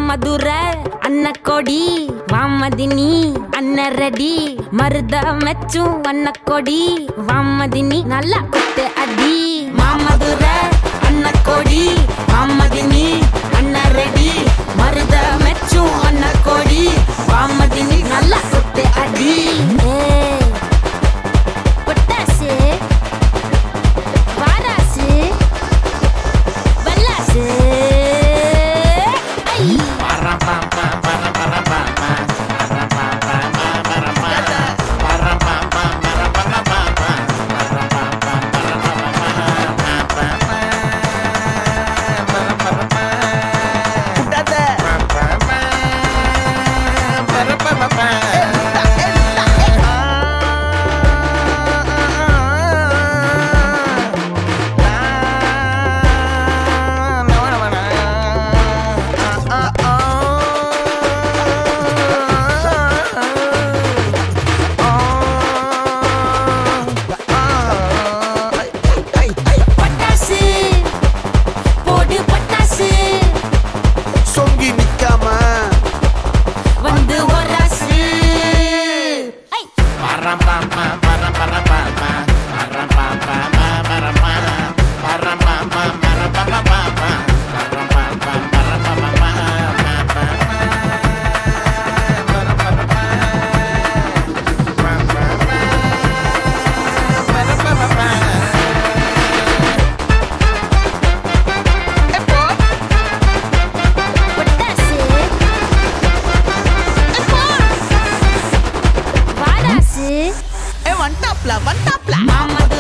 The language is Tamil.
மாமதுர அன்ன கொடி வாமதினி அன்ன ரெடி மருத மெச்சும் அன்ன கொடி வாமதினி நல்லா குத்து அடி மாமதுர அன்ன கொடி வாமதினி அன்ன ரெடி மருத மெச்சும் அன்ன கொடி வாமதினி நல்லா குத்து அடி பொட்டாசு வாராசு வல்லாசு One top la, one top la.